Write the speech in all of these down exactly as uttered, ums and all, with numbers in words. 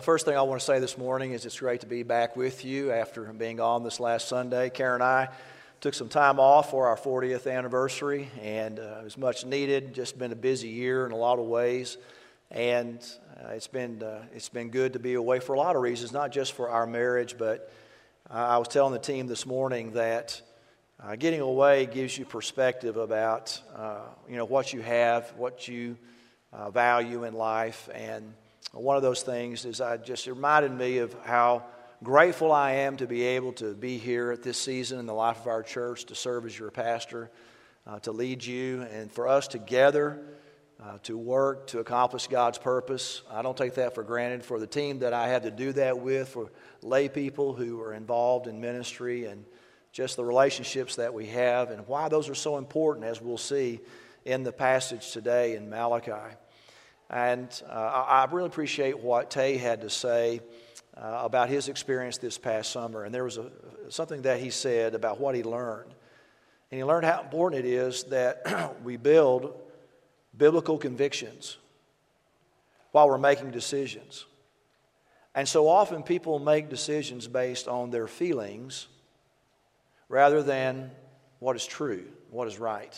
first thing I want to say this morning is it's great to be back with you after being on this last Sunday. Karen and I took some time off for our fortieth anniversary, and uh, it was much needed. Just been a busy year in a lot of ways, and uh, it's been uh, it's been good to be away for a lot of reasons, not just for our marriage, but uh, I was telling the team this morning that uh, getting away gives you perspective about uh, you know what you have, what you uh, value in life, and one of those things is I just it reminded me of how grateful I am to be able to be here at this season in the life of our church, to serve as your pastor, uh, to lead you, and for us together uh, to work to accomplish God's purpose. I don't take that for granted. For the team that I had to do that with, for lay people who are involved in ministry, and just the relationships that we have, and why those are so important, as we'll see in the passage today in Malachi. And uh, I really appreciate what Tay had to say uh, about his experience this past summer. And there was a, something that he said about what he learned. And he learned how important it is that we build biblical convictions while we're making decisions. And so often people make decisions based on their feelings rather than what is true, what is right.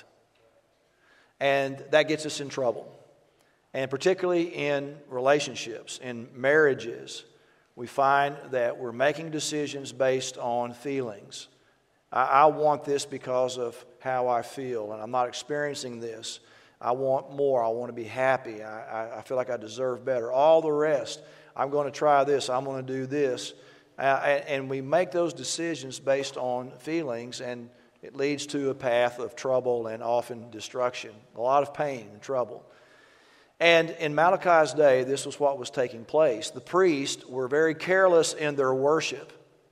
And that gets us in trouble. And particularly in relationships, in marriages, we find that we're making decisions based on feelings. I, I want this because of how I feel, and I'm not experiencing this. I want more. I want to be happy. I, I, I feel like I deserve better. All the rest, I'm going to try this. I'm going to do this. Uh, and, and we make those decisions based on feelings, and it leads to a path of trouble and often destruction, a lot of pain and trouble. And in Malachi's day, this was what was taking place. The priests were very careless in their worship,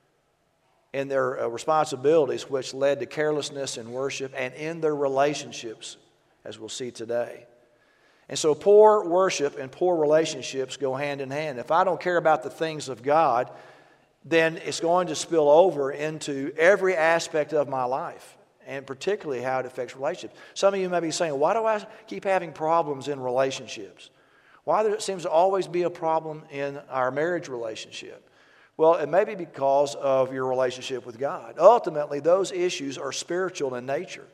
in their uh, responsibilities, which led to carelessness in worship and in their relationships, as we'll see today. And so poor worship and poor relationships go hand in hand. If I don't care about the things of God, then it's going to spill over into every aspect of my life, and particularly how it affects relationships. Some of you may be saying, why do I keep having problems in relationships? Why there seems to always be a problem in our marriage relationship? Well, it may be because of your relationship with God. Ultimately, those issues are spiritual in nature.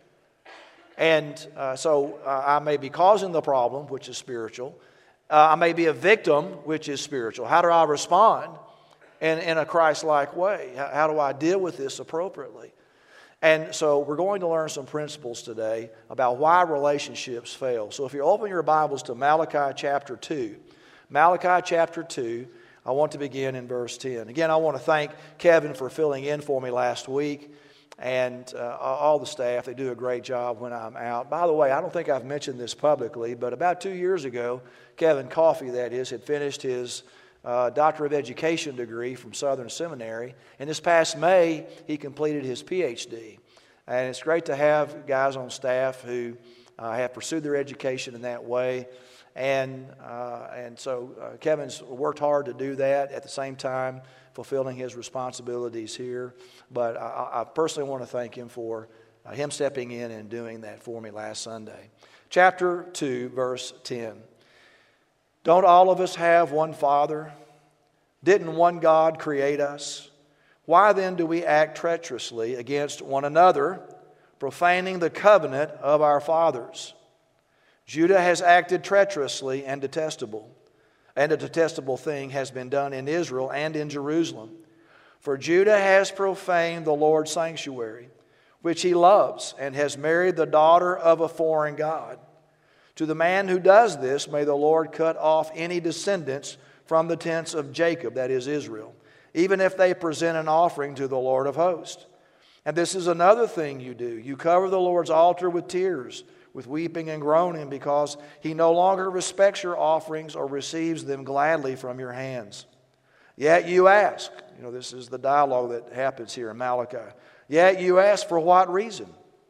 And uh, so uh, I may be causing the problem, which is spiritual. Uh, I may be a victim, which is spiritual. How do I respond in, in a Christ-like way? How, how do I deal with this appropriately? And so we're going to learn some principles today about why relationships fail. So if you open your Bibles to Malachi chapter two, Malachi chapter two, I want to begin in verse ten. Again, I want to thank Kevin for filling in for me last week, and uh, all the staff. They do a great job when I'm out. By the way, I don't think I've mentioned this publicly, but about two years ago, Kevin Coffey, that is, had finished his Uh, Doctor of Education degree from Southern Seminary. And this past May, he completed his P H D. And it's great to have guys on staff who uh, have pursued their education in that way. And uh, and so uh, Kevin's worked hard to do that, at the same time fulfilling his responsibilities here. But I, I personally want to thank him for uh, him stepping in and doing that for me last Sunday. Chapter two, verse ten. Don't all of us have one Father? Didn't one God create us? Why then do we act treacherously against one another, profaning the covenant of our fathers? Judah has acted treacherously and detestable, and a detestable thing has been done in Israel and in Jerusalem. For Judah has profaned the Lord's sanctuary, which he loves, and has married the daughter of a foreign god. To the man who does this, may the Lord cut off any descendants from the tents of Jacob, that is Israel, even if they present an offering to the Lord of hosts. And this is another thing you do. You cover the Lord's altar with tears, with weeping and groaning, because he no longer respects your offerings or receives them gladly from your hands. Yet you ask, you know, this is the dialogue that happens here in Malachi. Yet you ask, for what reason?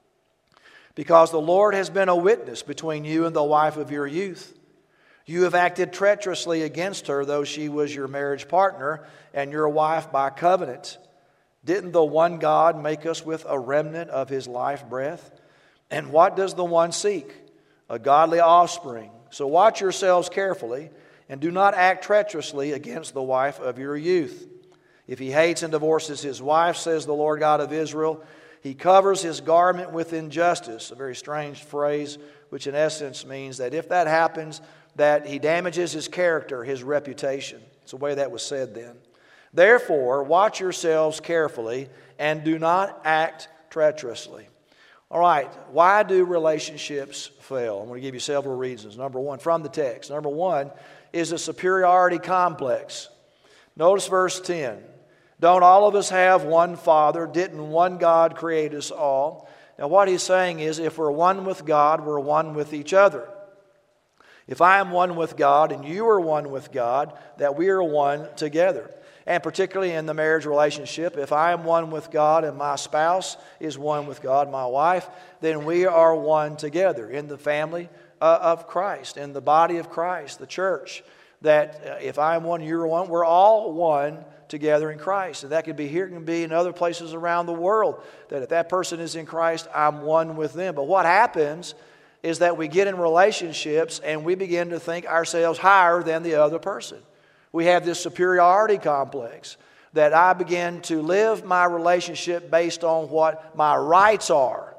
Because the Lord has been a witness between you and the wife of your youth. You have acted treacherously against her, though she was your marriage partner and your wife by covenant. Didn't the one God make us with a remnant of his life breath? And what does the one seek? A godly offspring. So watch yourselves carefully, and do not act treacherously against the wife of your youth. If he hates and divorces his wife, says the Lord God of Israel, he covers his garment with injustice. A very strange phrase, which in essence means that if that happens, that he damages his character, his reputation. It's the way that was said then. Therefore, watch yourselves carefully and do not act treacherously. All right, why do relationships fail? I'm going to give you several reasons. Number one, from the text. Number one is a superiority complex. Notice verse ten. Don't all of us have one Father? Didn't one God create us all? Now what he's saying is if we're one with God, we're one with each other. If I am one with God and you are one with God, that we are one together. And particularly in the marriage relationship, if I am one with God and my spouse is one with God, my wife, then we are one together in the family uh, of Christ, in the body of Christ, the church. That uh, if I am one, you're one, we're all one together in Christ. And that could be here, it can be in other places around the world. That if that person is in Christ, I'm one with them. But what happens is that we get in relationships and we begin to think ourselves higher than the other person. We have this superiority complex that I begin to live my relationship based on what my rights are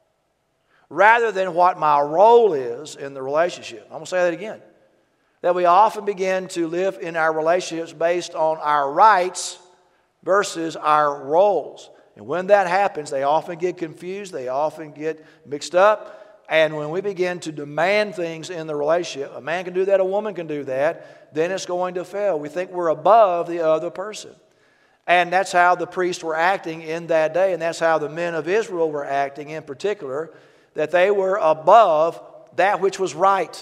rather than what my role is in the relationship. I'm going to say that again. That we often begin to live in our relationships based on our rights versus our roles. And when that happens, they often get confused, they often get mixed up. And when we begin to demand things in the relationship, a man can do that, a woman can do that, then it's going to fail. We think we're above the other person. And that's how the priests were acting in that day, and that's how the men of Israel were acting in particular, that they were above that which was right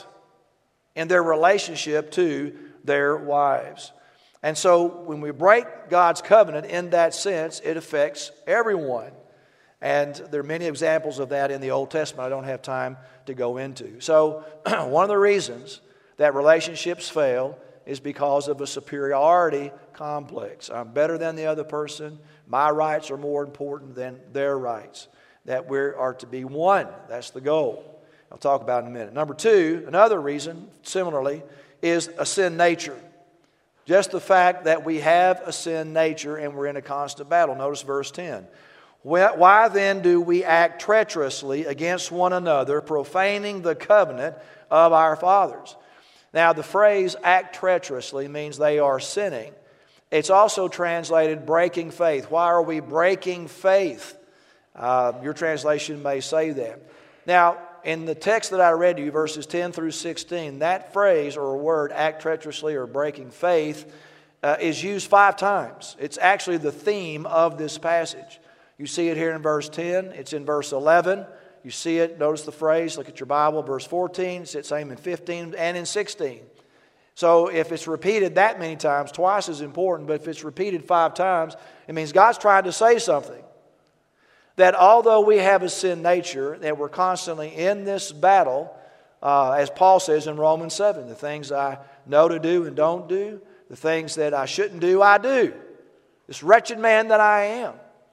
in their relationship to their wives. And so when we break God's covenant in that sense, it affects everyone. And there are many examples of that in the Old Testament I don't have time to go into. So one of the reasons that relationships fail is because of a superiority complex. I'm better than the other person. My rights are more important than their rights. That we are to be one. That's the goal. I'll talk about it in a minute. Number two, another reason, similarly, is a sin nature. Just the fact that we have a sin nature and we're in a constant battle. Notice verse ten. Why then do we act treacherously against one another, profaning the covenant of our fathers? Now, the phrase act treacherously means they are sinning. It's also translated breaking faith. Why are we breaking faith? Uh, your translation may say that. Now, in the text that I read to you, verses ten through sixteen, that phrase or word, act treacherously or breaking faith, uh, is used five times. It's actually the theme of this passage. You see it here in verse ten. It's in verse eleven. You see it, notice the phrase, look at your Bible, verse fourteen. It's the same in fifteen and in sixteen. So if it's repeated that many times, twice is important, but if it's repeated five times, it means God's trying to say something. That although we have a sin nature, that we're constantly in this battle, uh, as Paul says in Romans seven, the things I know to do and don't do, the things that I shouldn't do, I do. This wretched man that I am.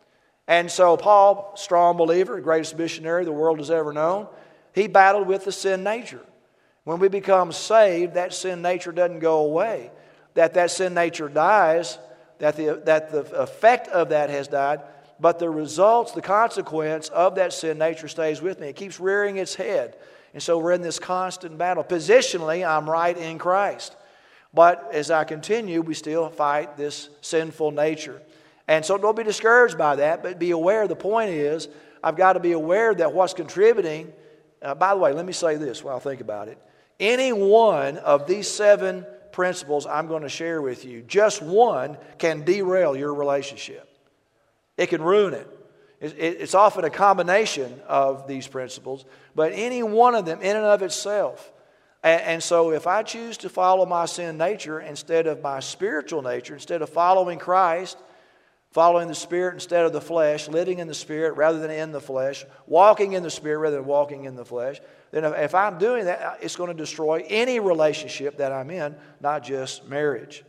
And so Paul, strong believer, greatest missionary the world has ever known, he battled with the sin nature. When we become saved, that sin nature doesn't go away. That that sin nature dies, that the, that the effect of that has died, but the results, the consequence of that sin nature stays with me. It keeps rearing its head. And so we're in this constant battle. Positionally, I'm right in Christ. But as I continue, we still fight this sinful nature. And so don't be discouraged by that, but be aware. The point is, I've got to be aware that what's contributing, uh, by the way, let me say this while I think about it. Any one of these seven principles I'm going to share with you, just one can derail your relationship. It can ruin it. It's often a combination of these principles, but any one of them in and of itself. And so if I choose to follow my sin nature instead of my spiritual nature, instead of following Christ, following the Spirit instead of the flesh, living in the Spirit rather than in the flesh, walking in the Spirit rather than walking in the flesh, then if I'm doing that, it's going to destroy any relationship that I'm in, not just marriage.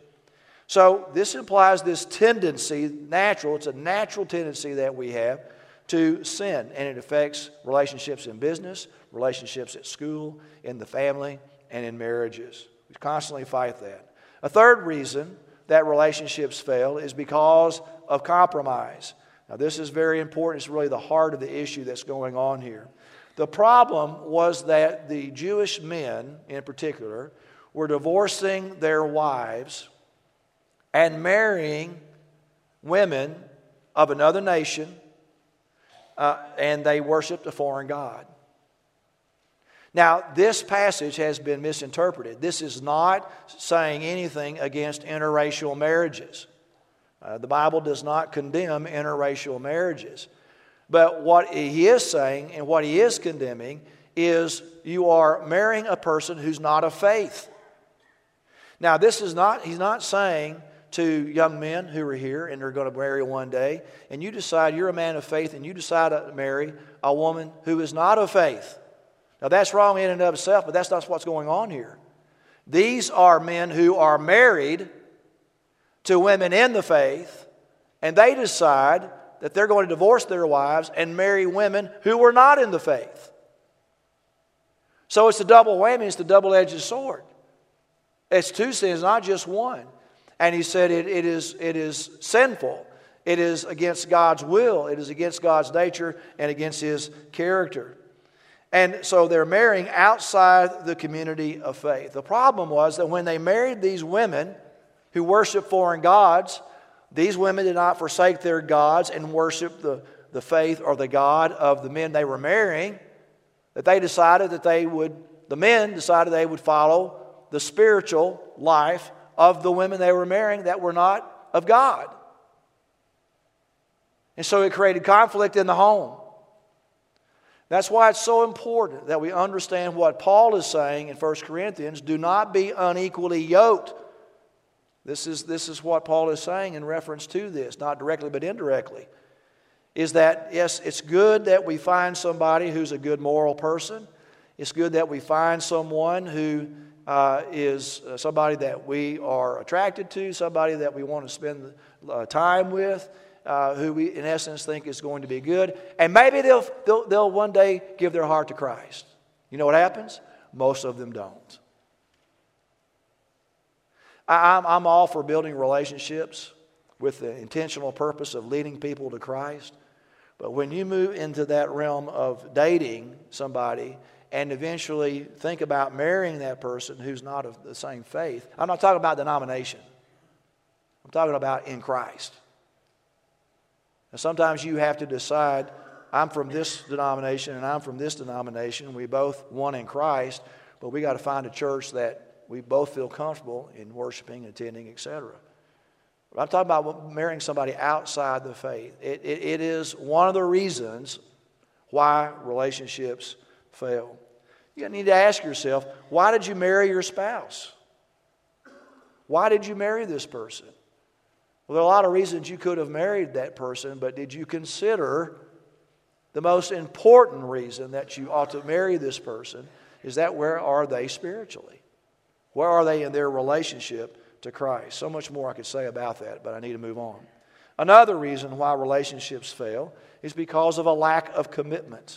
So this implies this tendency, natural, it's a natural tendency that we have to sin, and it affects relationships in business, relationships at school, in the family, and in marriages. We constantly fight that. A third reason that relationships fail is because of compromise. Now, this is very important. It's really the heart of the issue that's going on here. The problem was that the Jewish men, in particular, were divorcing their wives and marrying women of another nation, uh, and they worshiped a foreign god. Now, this passage has been misinterpreted. This is not saying anything against interracial marriages. Uh, the Bible does not condemn interracial marriages. But what he is saying and what he is condemning is you are marrying a person who's not of faith. Now, this is not, he's not saying to young men who are here and they're going to marry one day, and you decide you're a man of faith and you decide to marry a woman who is not of faith. Now, that's wrong in and of itself, but that's not what's going on here. These are men who are married to women in the faith, and they decide that they're going to divorce their wives and marry women who were not in the faith. So it's a double whammy, it's the double-edged sword. It's two sins, not just one. And he said it, it, is, it is sinful. It is against God's will. It is against God's nature and against His character. And so they're marrying outside the community of faith. The problem was that when they married these women who worship foreign gods, these women did not forsake their gods and worship the, the faith or the God of the men they were marrying. That they decided that they would, the men decided they would follow the spiritual life of the women they were marrying that were not of God. And so it created conflict in the home. That's why it's so important that we understand what Paul is saying in First Corinthians. Do not be unequally yoked. This is, this is what Paul is saying in reference to this, not directly but indirectly. Is that, yes, it's good that we find somebody who's a good moral person. It's good that we find someone who uh, is uh, somebody that we are attracted to, somebody that we want to spend uh, time with, uh, who we, in essence, think is going to be good. And maybe they'll, they'll, they'll one day give their heart to Christ. You know what happens? Most of them don't. I, I'm, I'm all for building relationships with the intentional purpose of leading people to Christ. But when you move into that realm of dating somebody and eventually think about marrying that person who's not of the same faith, I'm not talking about denomination. I'm talking about in Christ. And sometimes you have to decide, I'm from this denomination and I'm from this denomination. We both one in Christ, but we got to find a church that we both feel comfortable in worshiping, attending, et cetera. I'm talking about marrying somebody outside the faith. It, it, it is one of the reasons why relationships fail. You need to ask yourself, why did you marry your spouse? Why did you marry this person? Well, there are a lot of reasons you could have married that person, but did you consider the most important reason that you ought to marry this person is that where are they spiritually? Where are they in their relationship to Christ? So much more I could say about that, but I need to move on. Another reason why relationships fail is because of a lack of commitment.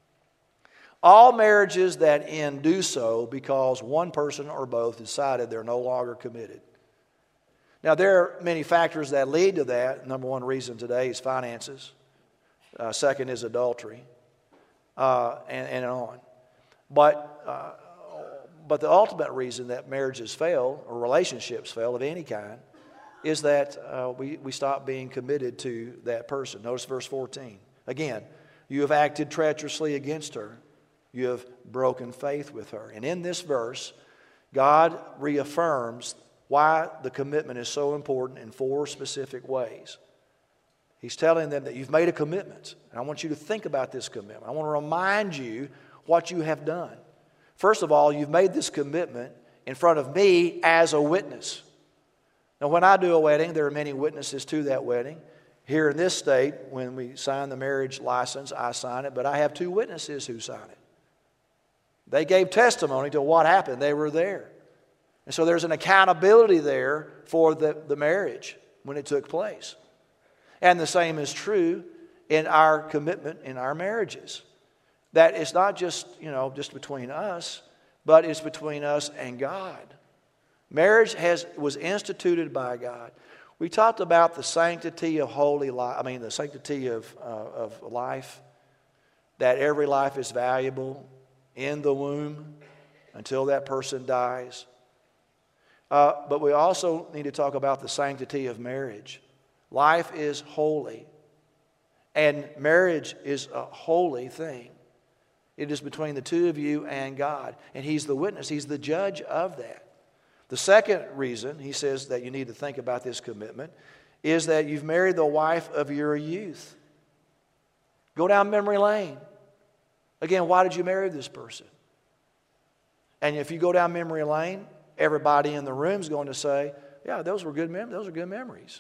All marriages that end do so because one person or both decided they're no longer committed. Now, there are many factors that lead to that. Number one reason today is finances. Uh, second is adultery, uh, and, and on. But uh, but the ultimate reason that marriages fail or relationships fail of any kind is that uh, we, we stop being committed to that person. Notice verse fourteen. Again, you have acted treacherously against her. You have broken faith with her. And in this verse, God reaffirms why the commitment is so important in four specific ways. He's telling them that you've made a commitment. And I want you to think about this commitment. I want to remind you what you have done. First of all, you've made this commitment in front of me as a witness. Now, when I do a wedding, there are many witnesses to that wedding. Here in this state, when we sign the marriage license, I sign it, but I have two witnesses who sign it. They gave testimony to what happened. They were there. And so there's an accountability there for the, the marriage when it took place. And the same is true in our commitment in our marriages. That it's not just, you know, just between us, but it's between us and God. Marriage has was instituted by God. We talked about the sanctity of holy life. I mean, the sanctity of uh, of life. That every life is valuable in the womb until that person dies. Uh, but we also need to talk about the sanctity of marriage. Life is holy, and marriage is a holy thing. It is between the two of you and God, and He's the witness. He's the judge of that. The second reason he says that you need to think about this commitment is that you've married the wife of your youth. Go down memory lane. Again, why did you marry this person? And if you go down memory lane, everybody in the room is going to say, yeah, those were good mem- those are good memories.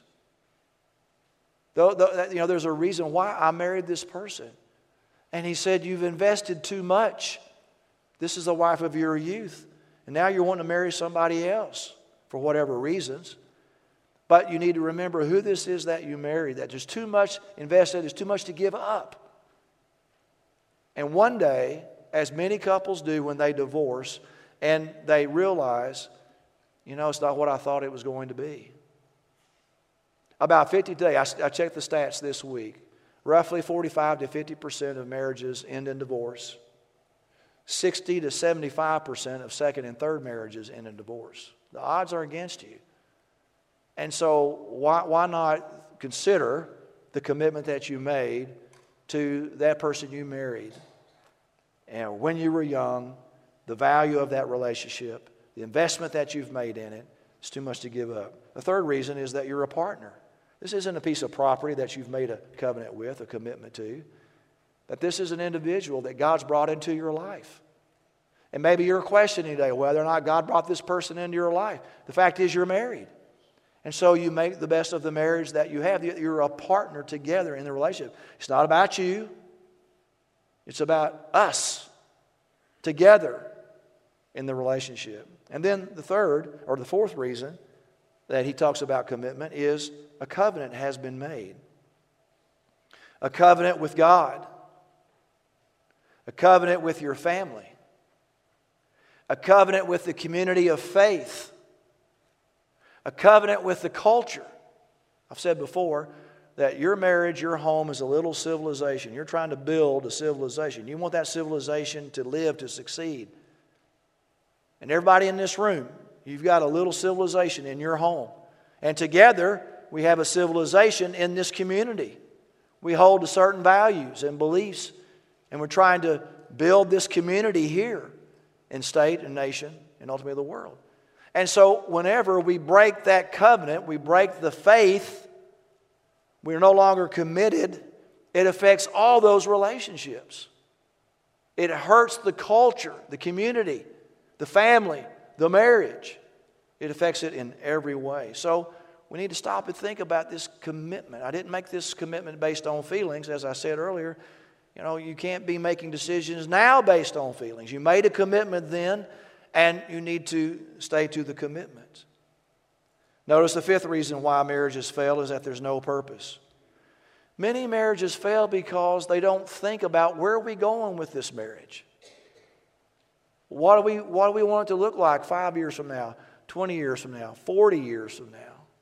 Though, though, you know, there's a reason why I married this person. And he said, you've invested too much. This is the wife of your youth. And now you're wanting to marry somebody else for whatever reasons. But you need to remember who this is that you married. That there's too much invested. There's too much to give up. And one day, as many couples do when they divorce, and they realize, you know, it's not what I thought it was going to be. About fifty today, I, I checked the stats this week. Roughly forty-five to fifty percent of marriages end in divorce. sixty to seventy-five percent of second and third marriages end in divorce. The odds are against you. And so why, why not consider the commitment that you made to that person you married? And when you were young, the value of that relationship, the investment that you've made in it, it's too much to give up. The third reason is that you're a partner. This isn't a piece of property that you've made a covenant with, a commitment to. That this is an individual that God's brought into your life. And maybe you're questioning today whether or not God brought this person into your life. The fact is you're married. And so you make the best of the marriage that you have. You're a partner together in the relationship. It's not about you. It's about us together in the relationship. And then the third, or the fourth reason that he talks about commitment is a covenant has been made. A covenant with God. A covenant with your family. A covenant with the community of faith. A covenant with the culture. I've said before that your marriage, your home is a little civilization. You're trying to build a civilization. You want that civilization to live, to succeed. And everybody in this room, you've got a little civilization in your home. And together, we have a civilization in this community. We hold to certain values and beliefs. And we're trying to build this community here in state and nation and ultimately the world. And so whenever we break that covenant, we break the faith, we're no longer committed, it affects all those relationships. It hurts the culture, the community, the family, the marriage. It affects it in every way. So we need to stop and think about this commitment. I didn't make this commitment based on feelings, as I said earlier. You know, you can't be making decisions now based on feelings. You made a commitment then, and you need to stay to the commitment. Notice the fifth reason why marriages fail is that there's no purpose. Many marriages fail because they don't think about where are we going with this marriage. What do we, what do we want it to look like five years from now, twenty years from now, forty years from now?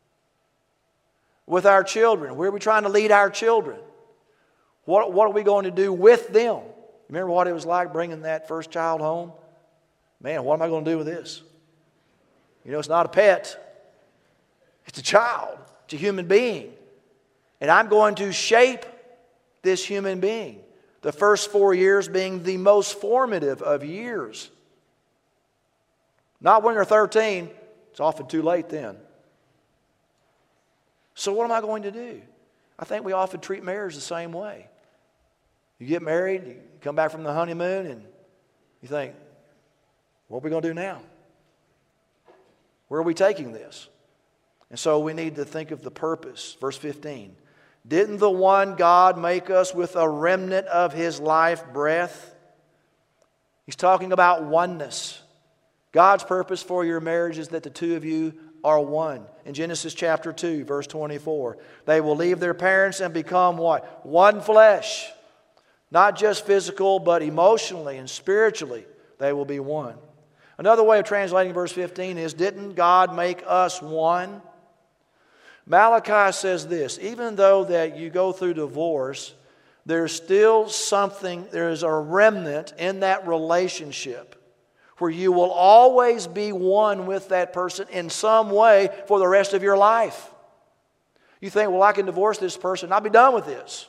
With our children, where are we trying to lead our children? What, what are we going to do with them? Remember what it was like bringing that first child home? Man, what am I going to do with this? You know, it's not a pet. It's a child. It's a human being. And I'm going to shape this human being. The first four years being the most formative of years. Not when they're thirteen. It's often too late then. So what am I going to do? I think we often treat marriage the same way. You get married, you come back from the honeymoon, and you think, what are we going to do now? Where are we taking this? And so we need to think of the purpose. Verse fifteen. Didn't the one God make us with a remnant of His life breath? He's talking about oneness. God's purpose for your marriage is that the two of you are one. In Genesis chapter two, verse twenty-four, they will leave their parents and become what? One flesh. Not just physical, but emotionally and spiritually, they will be one. Another way of translating verse fifteen is, didn't God make us one? Malachi says this, even though that you go through divorce, there's still something, there's a remnant in that relationship where you will always be one with that person in some way for the rest of your life. You think, well, I can divorce this person, I'll be done with this.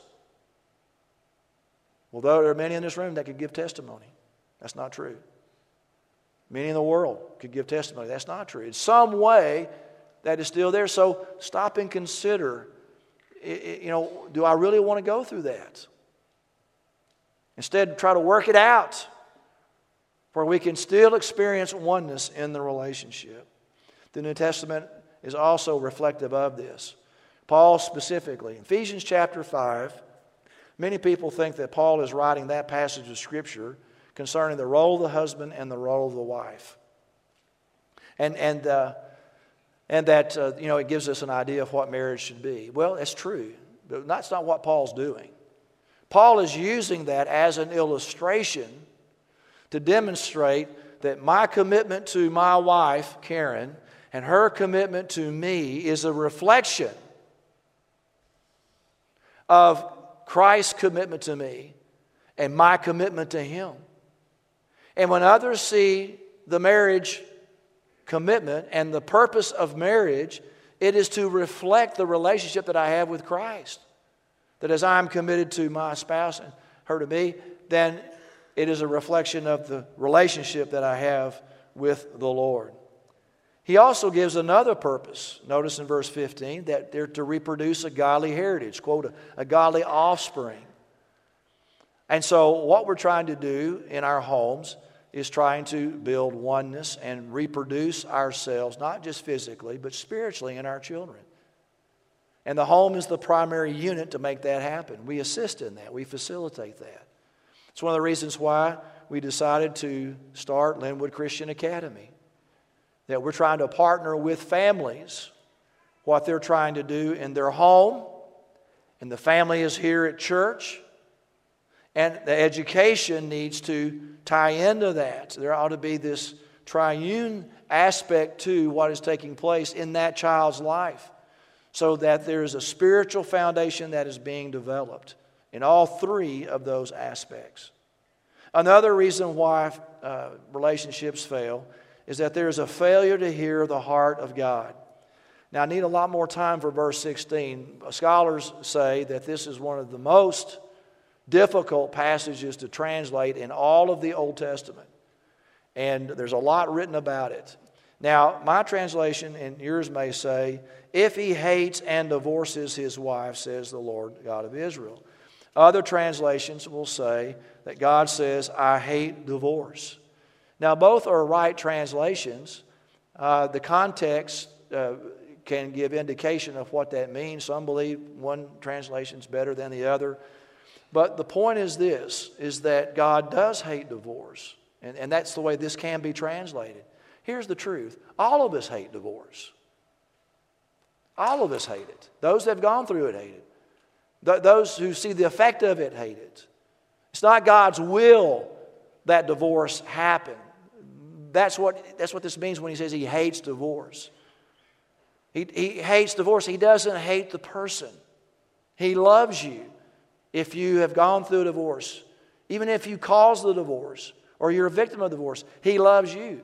Well, there are many in this room that could give testimony. That's not true. Many in the world could give testimony. That's not true. In some way, that is still there. So stop and consider, you know, do I really want to go through that? Instead, try to work it out where we can still experience oneness in the relationship. The New Testament is also reflective of this. Paul specifically, Ephesians chapter five, many people think that Paul is writing that passage of Scripture concerning the role of the husband and the role of the wife. And, and, uh, and that, uh, you know, it gives us an idea of what marriage should be. Well, it's true, but that's not what Paul's doing. Paul is using that as an illustration to demonstrate that my commitment to my wife, Karen, and her commitment to me is a reflection of Christ's commitment to me and my commitment to him. And when others see the marriage commitment and the purpose of marriage, it is to reflect the relationship that I have with Christ. That as I'm committed to my spouse and her to me, then it is a reflection of the relationship that I have with the Lord. He also gives another purpose. Notice in verse fifteen that they're to reproduce a godly heritage, quote, a, a godly offspring. And so what we're trying to do in our homes is trying to build oneness and reproduce ourselves, not just physically, but spiritually in our children. And the home is the primary unit to make that happen. We assist in that. We facilitate that. It's one of the reasons why we decided to start Linwood Christian Academy. That we're trying to partner with families, what they're trying to do in their home, and the family is here at church, and the education needs to tie into that. There ought to be this triune aspect to what is taking place in that child's life, so that there is a spiritual foundation that is being developed in all three of those aspects. Another reason why uh, relationships fail is that there is a failure to hear the heart of God. Now, I need a lot more time for verse sixteen. Scholars say that this is one of the most difficult passages to translate in all of the Old Testament. And there's a lot written about it. Now, my translation, and yours may say, if he hates and divorces his wife, says the Lord God of Israel. Other translations will say that God says, I hate divorce. Now, both are right translations. Uh, the context uh, can give indication of what that means. Some believe one translation is better than the other. But the point is this, is that God does hate divorce. And, and that's the way this can be translated. Here's the truth. All of us hate divorce. All of us hate it. Those that have gone through it hate it. Th- those who see the effect of it hate it. It's not God's will that divorce happen. That's what, that's what this means when he says he hates divorce. He, he hates divorce. He doesn't hate the person. He loves you if you have gone through a divorce. Even if you caused the divorce or you're a victim of divorce, he loves you.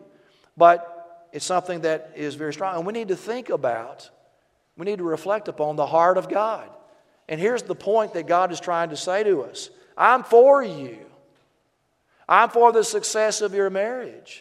But it's something that is very strong. And we need to think about, we need to reflect upon the heart of God. And here's the point that God is trying to say to us. I'm for you. I'm for the success of your marriage.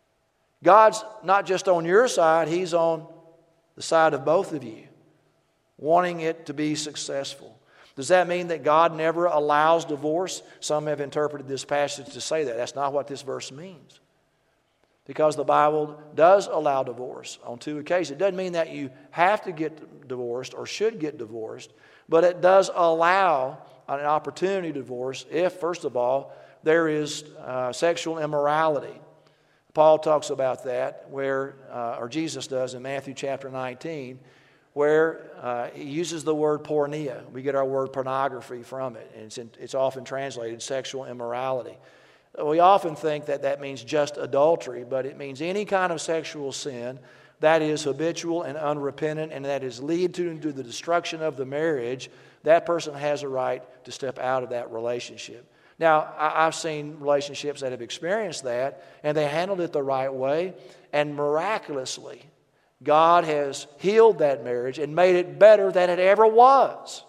God's not just on your side, he's on the side of both of you, wanting it to be successful. Does that mean that God never allows divorce? Some have interpreted this passage to say that. That's not what this verse means. Because the Bible does allow divorce on two occasions. It doesn't mean that you have to get divorced or should get divorced, but it does allow an opportunity to divorce if, first of all, there is uh, sexual immorality. Paul talks about that, where, uh, or Jesus does in Matthew chapter nineteen, where uh, he uses the word porneia. We get our word pornography from it, and it's, in, it's often translated sexual immorality. We often think that that means just adultery, but it means any kind of sexual sin that is habitual and unrepentant and that is lead to, to the destruction of the marriage. That person has a right to step out of that relationship. Now, I, I've seen relationships that have experienced that, and they handled it the right way, and miraculously, God has healed that marriage and made it better than it ever was.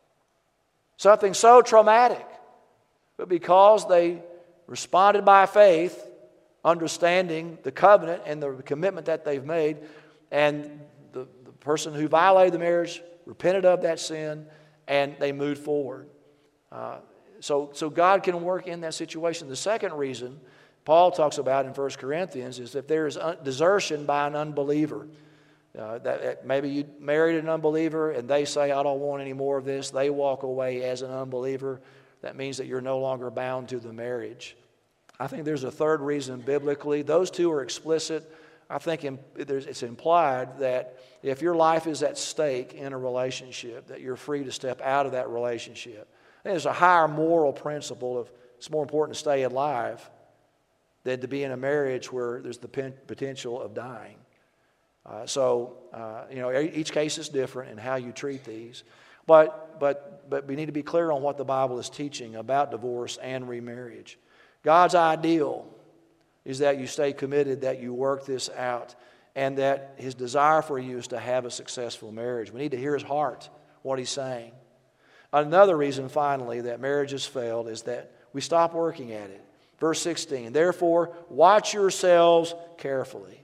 Something so traumatic. But because they responded by faith, understanding the covenant and the commitment that they've made, and the, the person who violated the marriage repented of that sin, and they moved forward. Uh, so, so God can work in that situation. The second reason Paul talks about in First Corinthians is if there is un- desertion by an unbeliever. Uh, that, that maybe you married an unbeliever and they say, I don't want any more of this. They walk away as an unbeliever. That means that you're no longer bound to the marriage. I think there's a third reason biblically. Those two are explicit. I think in, it's implied that if your life is at stake in a relationship, that you're free to step out of that relationship. And there's a higher moral principle of it's more important to stay alive than to be in a marriage where there's the pen, potential of dying. Uh, so, uh, you know, each case is different in how you treat these. But, but, but we need to be clear on what the Bible is teaching about divorce and remarriage. God's ideal is that you stay committed, that you work this out, and that His desire for you is to have a successful marriage. We need to hear His heart, what He's saying. Another reason, finally, that marriage has failed is that we stop working at it. Verse sixteen, therefore, watch yourselves carefully.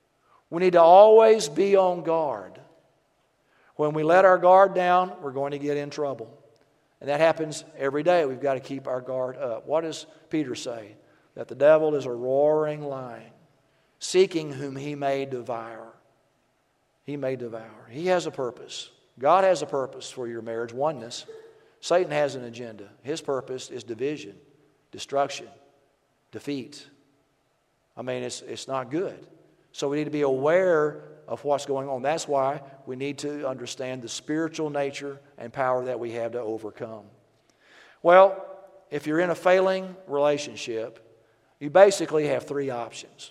We need to always be on guard. When we let our guard down, we're going to get in trouble. And that happens every day. We've got to keep our guard up. What does Peter say? That the devil is a roaring lion, seeking whom he may devour. He may devour. He has a purpose. God has a purpose for your marriage, oneness. Satan has an agenda. His purpose is division, destruction, defeat. I mean, it's, it's not good. So we need to be aware of what's going on. That's why we need to understand the spiritual nature and power that we have to overcome. Well, if you're in a failing relationship, you basically have three options.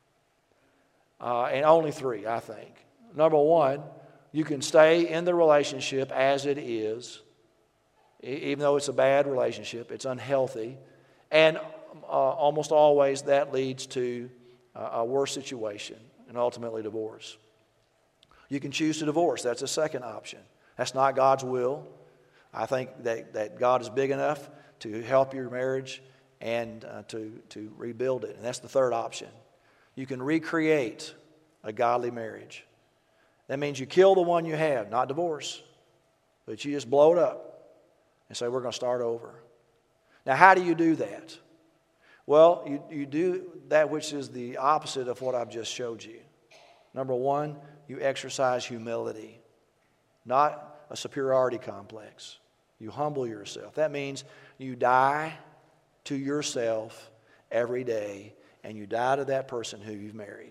Uh, and only three, I think. Number one, you can stay in the relationship as it is, even though it's a bad relationship, it's unhealthy. And uh, almost always that leads to a worse situation and ultimately divorce. You can choose to divorce. That's a second option. That's not God's will. I think that, that God is big enough to help your marriage and uh, to, to rebuild it. And that's the third option. You can recreate a godly marriage. That means you kill the one you have, not divorce, but you just blow it up and say, we're going to start over. Now, how do you do that? Well, you, you do that which is the opposite of what I've just showed you. Number one, you exercise humility, not a superiority complex. You humble yourself. That means you die to yourself every day, and you die to that person who you've married.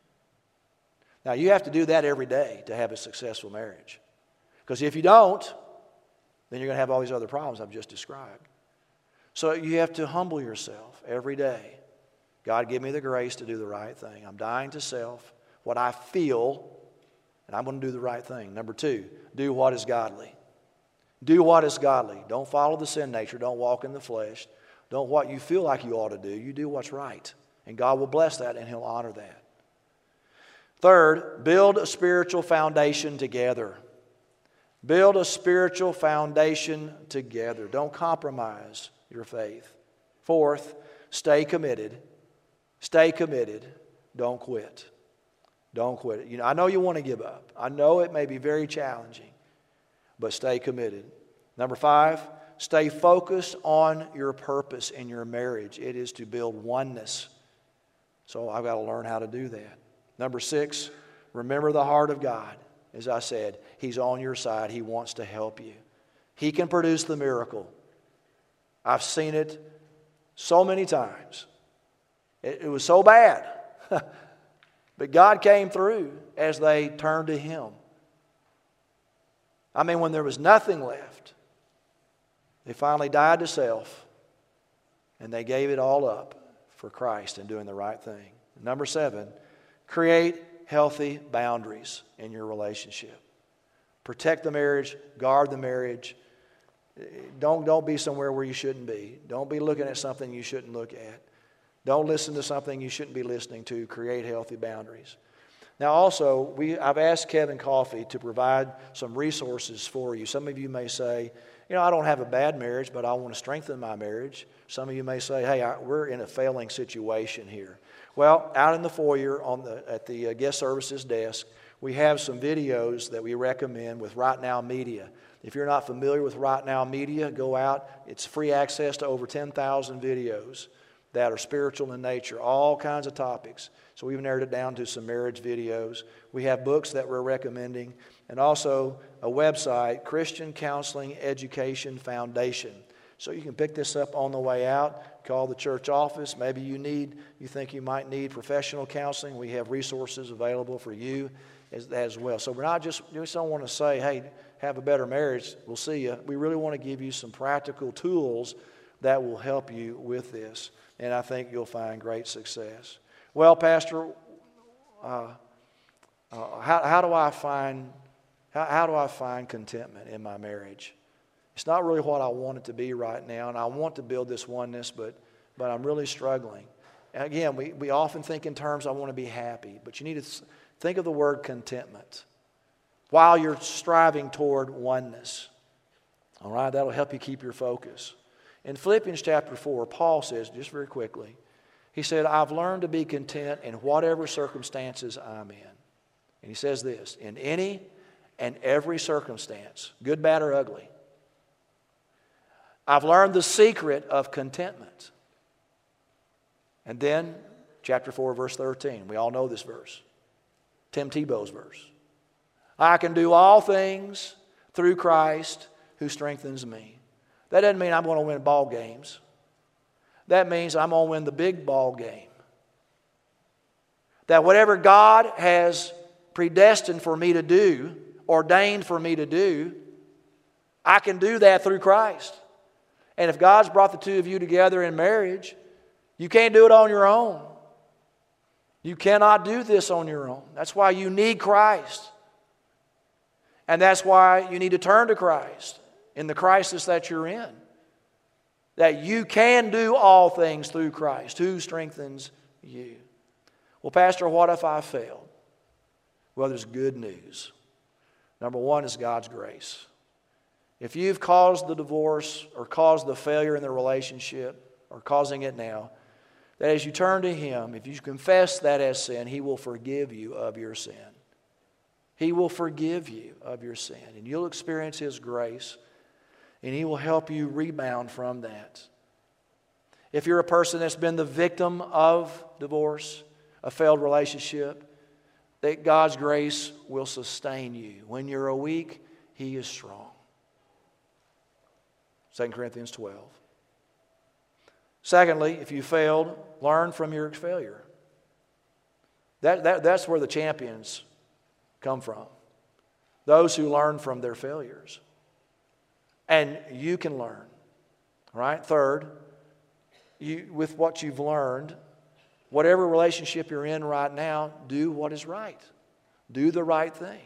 Now, you have to do that every day to have a successful marriage. Because if you don't, then you're going to have all these other problems I've just described. So you have to humble yourself every day. God, give me the grace to do the right thing. I'm dying to self, what I feel, and I'm going to do the right thing. Number two, do what is godly. Do what is godly. Don't follow the sin nature. Don't walk in the flesh. Don't what you feel like you ought to do. You do what's right. And God will bless that and He'll honor that. Third, build a spiritual foundation together. Build a spiritual foundation together. Don't compromise your faith. Fourth, stay committed. Stay committed. Don't quit. Don't quit it. You know, I know you want to give up. I know it may be very challenging, but stay committed. Number five, stay focused on your purpose in your marriage. It is to build oneness. So I've got to learn how to do that. Number six, remember the heart of God. As I said, He's on your side. He wants to help you. He can produce the miracle. I've seen it so many times. It, it was so bad. But God came through as they turned to Him. I mean, when there was nothing left, they finally died to self and they gave it all up for Christ and doing the right thing. Number seven, create healthy boundaries in your relationship. Protect the marriage, guard the marriage. Don't, don't be somewhere where you shouldn't be. Don't be looking at something you shouldn't look at. Don't listen to something you shouldn't be listening to. Create healthy boundaries. Now also, we, I've asked Kevin Coffey to provide some resources for you. Some of you may say, you know, I don't have a bad marriage, but I want to strengthen my marriage. Some of you may say, hey, I, we're in a failing situation here. Well, out in the foyer on the, at the uh, guest services desk, we have some videos that we recommend with Right Now Media. If you're not familiar with Right Now Media, go out. It's free access to over ten thousand videos that are spiritual in nature, all kinds of topics. So we've narrowed it down to some marriage videos. We have books that we're recommending, and also a website, Christian Counseling Education Foundation. So you can pick this up on the way out, call the church office. Maybe you need, you think you might need professional counseling. We have resources available for you as, as well. So we're not just, we just don't want to say, hey, have a better marriage, we'll see you. We really want to give you some practical tools that will help you with this. And I think you'll find great success. Well, Pastor, uh, uh, how, how do I find how, how do I find contentment in my marriage? It's not really what I want it to be right now, and I want to build this oneness, but but I'm really struggling. And again, we, we often think in terms, I want to be happy, but you need to think of the word contentment while you're striving toward oneness. All right, that'll help you keep your focus. In Philippians chapter four, Paul says, just very quickly, he said, I've learned to be content in whatever circumstances I'm in. And he says this, in any and every circumstance, good, bad, or ugly, I've learned the secret of contentment. And then, chapter four, verse thirteen, we all know this verse, Tim Tebow's verse. I can do all things through Christ who strengthens me. That doesn't mean I'm going to win ball games. That means I'm going to win the big ball game. That whatever God has predestined for me to do, ordained for me to do, I can do that through Christ. And if God's brought the two of you together in marriage, you can't do it on your own. You cannot do this on your own. That's why you need Christ. And that's why you need to turn to Christ in the crisis that you're in. That you can do all things through Christ, who strengthens you. Well, Pastor, what if I failed? Well, there's good news. Number one is God's grace. If you've caused the divorce or caused the failure in the relationship or causing it now, that as you turn to Him, if you confess that as sin, He will forgive you of your sin. He will forgive you of your sin, and you'll experience His grace, and He will help you rebound from that. If you're a person that's been the victim of divorce, a failed relationship, that God's grace will sustain you. When you're weak, He is strong. Second Corinthians twelve. Secondly, if you failed, learn from your failure. That, that, that's where the champions come from. Those who learn from their failures. And you can learn. Right? Third, you, with what you've learned, whatever relationship you're in right now, do what is right. Do the right thing.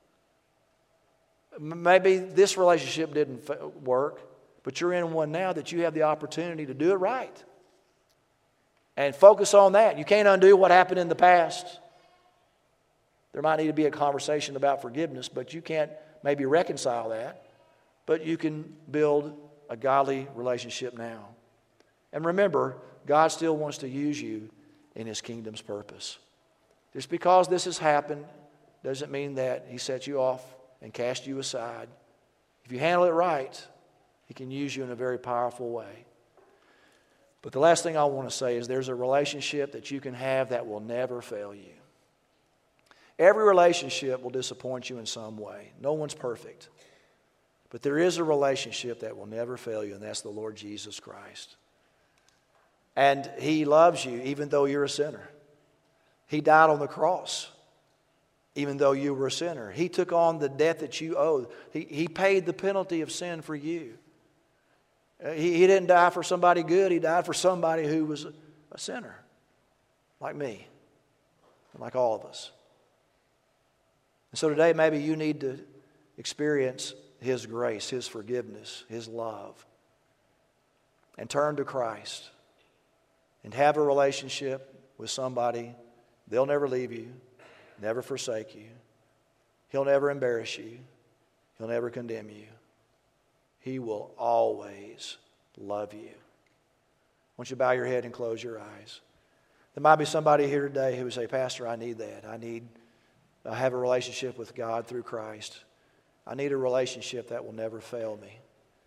Maybe this relationship didn't work, but you're in one now that you have the opportunity to do it right. And focus on that. You can't undo what happened in the past. There might need to be a conversation about forgiveness, but you can't maybe reconcile that. But you can build a godly relationship now. And remember, God still wants to use you in His kingdom's purpose. Just because this has happened doesn't mean that He set you off and cast you aside. If you handle it right, He can use you in a very powerful way. But the last thing I want to say is there's a relationship that you can have that will never fail you. Every relationship will disappoint you in some way. No one's perfect. But there is a relationship that will never fail you, and that's the Lord Jesus Christ. And He loves you even though you're a sinner. He died on the cross even though you were a sinner. He took on the debt that you owed. He, he paid the penalty of sin for you. He, he didn't die for somebody good. He died for somebody who was a, a sinner, like me, and like all of us. And so today maybe you need to experience His grace, His forgiveness, His love, and turn to Christ and have a relationship with somebody. They'll never leave you, never forsake you. He'll never embarrass you. He'll never condemn you. He will always love you. Won't you bow your head and close your eyes? There might be somebody here today who would say, Pastor, I need that. I need to have a relationship with God through Christ. I need a relationship that will never fail me.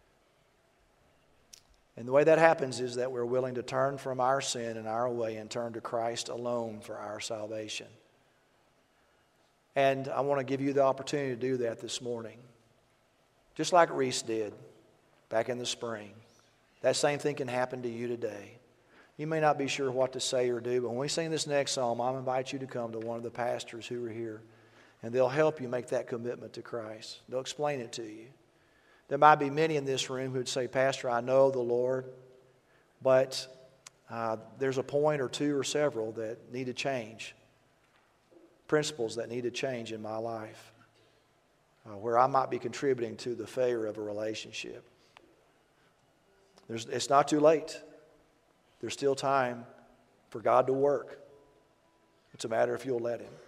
And the way that happens is that we're willing to turn from our sin and our way and turn to Christ alone for our salvation. And I want to give you the opportunity to do that this morning. Just like Reese did back in the spring. That same thing can happen to you today. You may not be sure what to say or do, but when we sing this next psalm, I'll invite you to come to one of the pastors who are here, and they'll help you make that commitment to Christ. They'll explain it to you. There might be many in this room who would say, Pastor, I know the Lord, but uh, there's a point or two or several that need to change, principles that need to change in my life. Uh, where I might be contributing to the failure of a relationship. There's, it's not too late. There's still time for God to work. It's a matter if you'll let Him.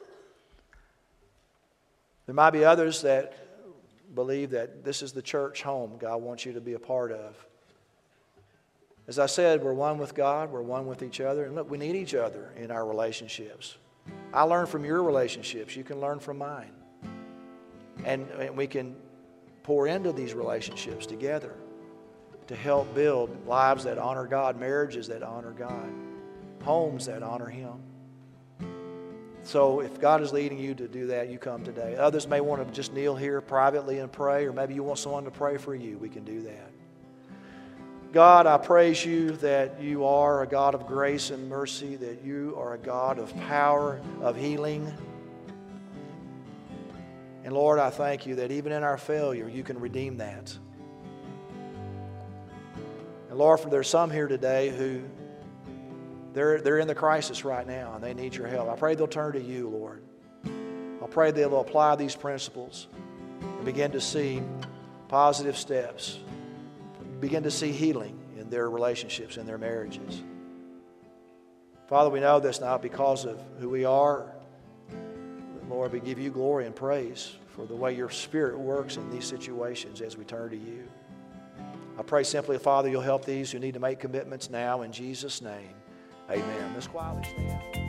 There might be others that believe that this is the church home God wants you to be a part of. As I said, we're one with God, we're one with each other, and look, we need each other in our relationships. I learn from your relationships. You can learn from mine. And we can pour into these relationships together to help build lives that honor God, marriages that honor God, homes that honor Him. So if God is leading you to do that, you come today. Others may want to just kneel here privately and pray, or maybe you want someone to pray for you. We can do that. God, I praise you that you are a God of grace and mercy, that you are a God of power, of healing. And Lord, I thank you that even in our failure, you can redeem that. And Lord, for there's some here today who they're, they're in the crisis right now and they need your help. I pray they'll turn to you, Lord. I pray they'll apply these principles and begin to see positive steps, begin to see healing in their relationships, in their marriages. Father, we know that's not because of who we are. Lord, we give you glory and praise for the way your Spirit works in these situations as we turn to you. I pray simply, Father, you'll help these who need to make commitments now in Jesus' name. Amen. Let's quietly stand.